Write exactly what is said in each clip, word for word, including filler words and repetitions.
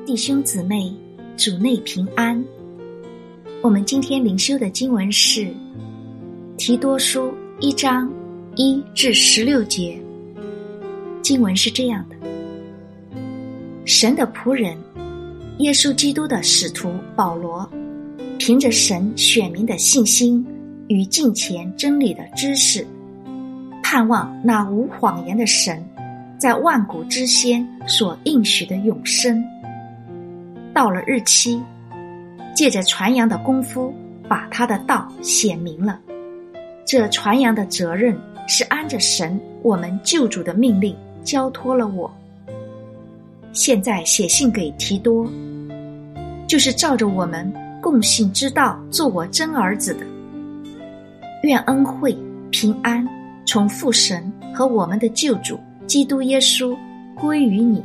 弟兄姊妹，主内平安。我们今天灵修的经文是提多书一章一至十六节。经文是这样的：神的仆人，耶稣基督的使徒保罗，凭着神选民的信心与敬虔真理的知识，盼望那无谎言的神在万古之先所应许的永生。到了日期，借着传扬的功夫把他的道显明了。这传扬的责任是按着神我们救主的命令交托了我。现在写信给提多，就是照着我们共信之道做我真儿子的。愿恩惠平安从父神和我们的救主基督耶稣归于你。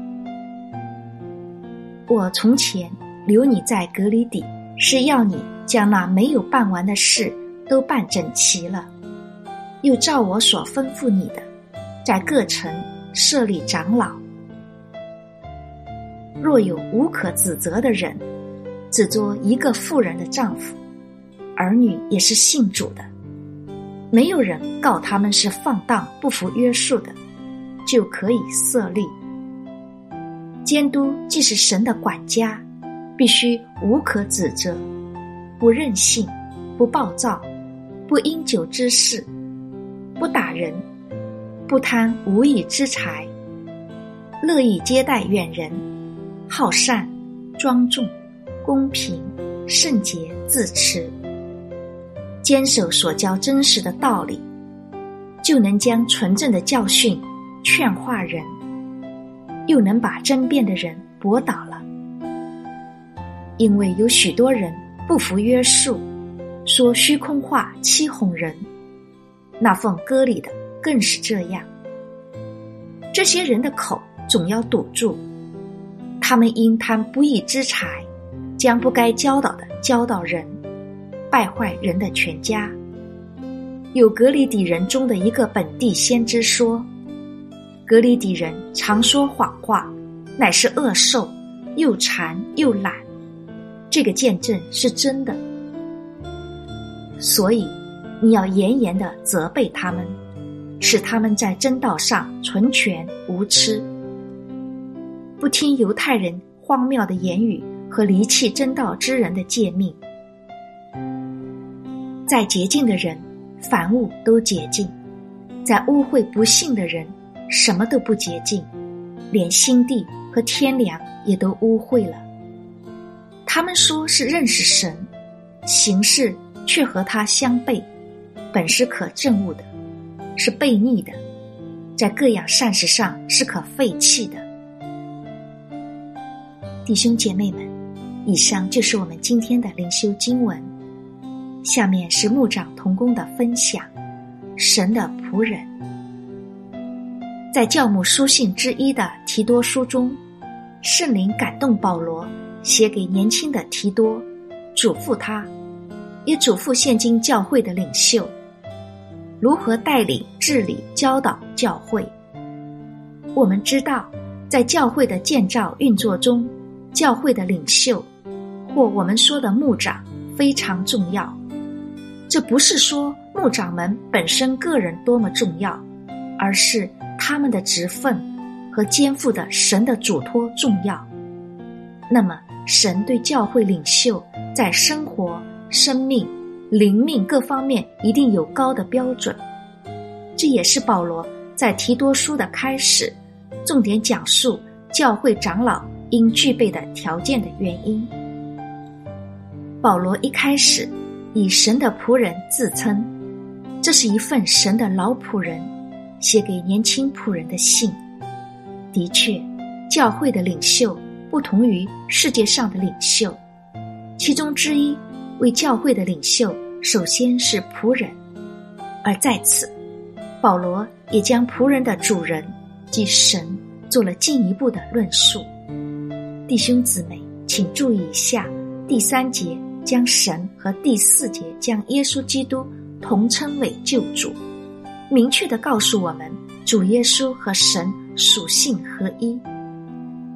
我从前留你在革哩底，是要你将那没有办完的事都办整齐了，又照我所吩咐你的，在各城设立长老。若有无可指责的人，只做一个妇人的丈夫，儿女也是信主的，没有人告他们是放荡不服约束的，就可以设立。监督既是神的管家，必须无可指责，不任性，不暴躁，不因酒之事，不打人，不贪无义之财，乐意接待远人，好善，庄重，公平，圣洁，自持。坚守所教真实的道理，就能将纯正的教训劝化人，又能把争辩的人驳倒了。因为有许多人不服约束，说虚空话欺哄人，那奉割礼的更是这样。这些人的口总要堵住，他们因贪不义之财，将不该教导的教导人，败坏人的全家。有革哩底人中的一个本地先知说，革哩底人常说谎话，乃是恶兽，又馋又懒。这个见证是真的，所以你要严严地责备他们，使他们在真道上纯全无疵，不听犹太人荒谬的言语和离弃真道之人的诫命。在洁净的人，凡物都洁净；在污秽不信的人，什么都不洁净，连心地和天良也都污秽了。他们说是认识神，行事却和他相悖，本是可憎恶的，是悖逆的，在各样善事上是可废弃的。弟兄姐妹们，以上就是我们今天的灵修经文。下面是牧长同工的分享，神的仆人。在教牧书信之一的提多书中，圣灵感动保罗写给年轻的提多，嘱咐他，也嘱咐现今教会的领袖，如何带领治理教导教会。我们知道，在教会的建造运作中，教会的领袖或我们说的牧长非常重要。这不是说牧长们本身个人多么重要，而是他们的职分和肩负的神的嘱托重要。那么神对教会领袖在生活、生命、灵命各方面一定有高的标准。这也是保罗在提多书的开始重点讲述教会长老应具备的条件的原因。保罗一开始以神的仆人自称，这是一份神的老仆人写给年轻仆人的信。的确，教会的领袖不同于世界上的领袖，其中之一为教会的领袖首先是仆人，而在此保罗也将仆人的主人即神做了进一步的论述。弟兄姊妹，请注意一下，第三节将神和第四节将耶稣基督同称为救主，明确地告诉我们主耶稣和神属性合一。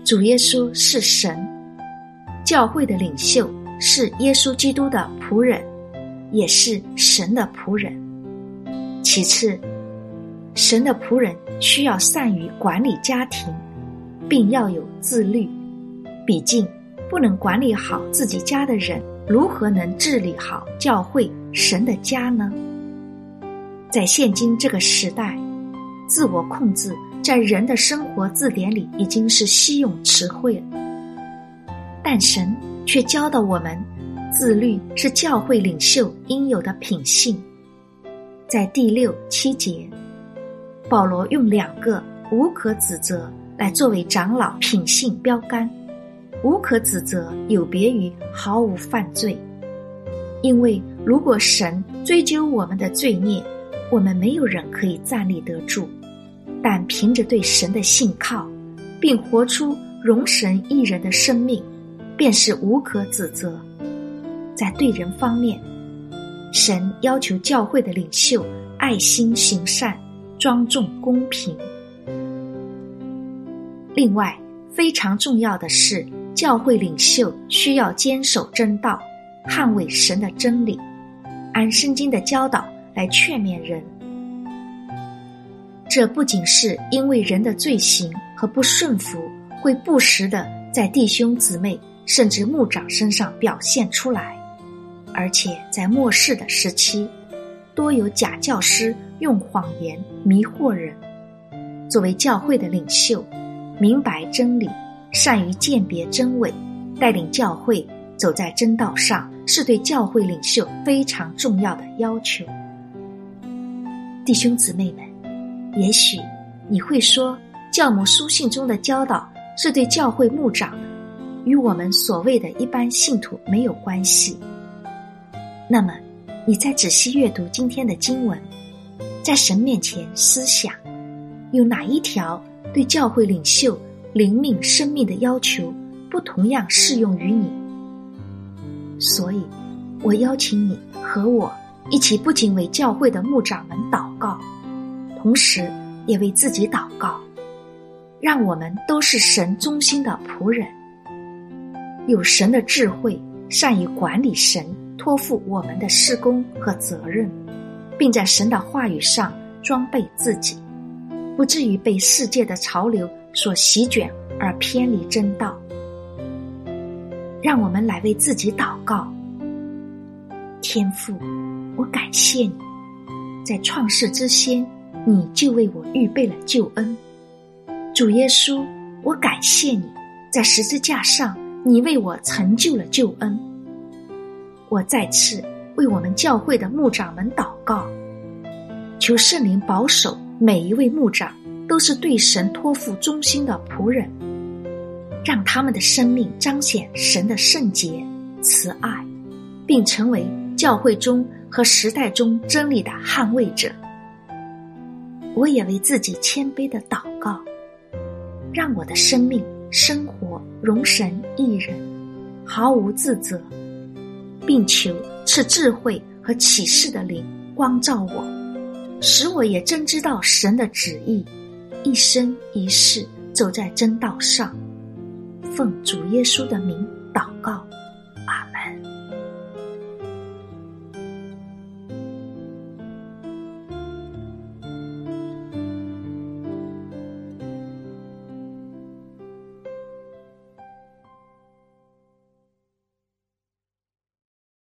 主耶稣是神，教会的领袖是耶稣基督的仆人，也是神的仆人。其次，神的仆人需要善于管理家庭，并要有自律。毕竟不能管理好自己家的人，如何能治理好教会神的家呢？在现今这个时代，自我控制在人的生活字典里已经是稀用词汇了，但神却教导我们，自律是教会领袖应有的品性。在第六七节，保罗用两个无可指责来作为长老品性标杆。无可指责有别于毫无犯罪，因为如果神追究我们的罪孽，我们没有人可以站立得住，但凭着对神的信靠，并活出荣神益人的生命，便是无可指责。在对人方面，神要求教会的领袖爱心行善，庄重公平。另外，非常重要的是，教会领袖需要坚守真道，捍卫神的真理，按圣经的教导来劝勉人。这不仅是因为人的罪行和不顺服会不时地在弟兄姊妹甚至牧长身上表现出来，而且在末世的时期，多有假教师用谎言迷惑人。作为教会的领袖，明白真理，善于鉴别真伪，带领教会走在真道上，是对教会领袖非常重要的要求。弟兄姊妹们，也许你会说，教母书信中的教导是对教会牧长的，与我们所谓的一般信徒没有关系。那么你再仔细阅读今天的经文，在神面前思想，有哪一条对教会领袖灵命生命的要求不同样适用于你？所以我邀请你和我一起，不仅为教会的牧长们祷告，同时也为自己祷告，让我们都是神忠心的仆人，有神的智慧，善于管理神托付我们的事工和责任，并在神的话语上装备自己，不至于被世界的潮流所席卷而偏离真道。让我们来为自己祷告。天父，我感谢你，在创世之先，你就为我预备了救恩。主耶稣，我感谢你，在十字架上，你为我成就了救恩。我再次为我们教会的牧长们祷告，求圣灵保守每一位牧长都是对神托付忠心的仆人，让他们的生命彰显神的圣洁、慈爱，并成为教会中和时代中真理的捍卫者。我也为自己谦卑的祷告，让我的生命生活荣神益人，毫无自责，并求赐智慧和启示的灵光照我，使我也真知道神的旨意，一生一世走在真道上。奉主耶稣的名